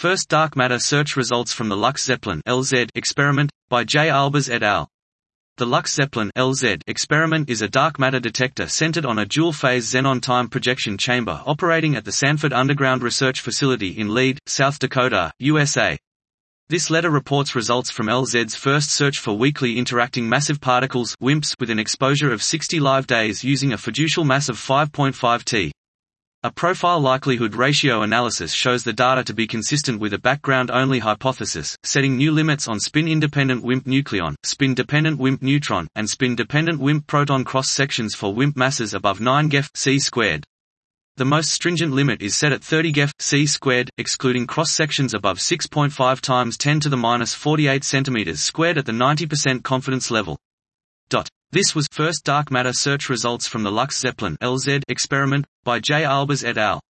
First dark matter search results from the LUX-ZEPLIN (LZ) experiment, by J. Albers et al. The LUX-ZEPLIN (LZ) experiment is a dark matter detector centered on a dual-phase xenon time projection chamber operating at the Sanford Underground Research Facility in Lead, South Dakota, USA. This letter reports results from LZ's first search for weakly interacting massive particles (WIMPs) with an exposure of 60 live days using a fiducial mass of 5.5 T. A profile likelihood ratio analysis shows the data to be consistent with a background-only hypothesis, setting new limits on spin-independent WIMP nucleon, spin-dependent WIMP neutron, and spin-dependent WIMP proton cross-sections for WIMP masses above 9 GeV(c²). The most stringent limit is set at 30 GeV(c²), excluding cross-sections above 6.5 times 10 to the minus 48 cm² at the 90% confidence level. This was first dark matter search results from the LUX-ZEPLIN (LZ) experiment, by J. Albers et al.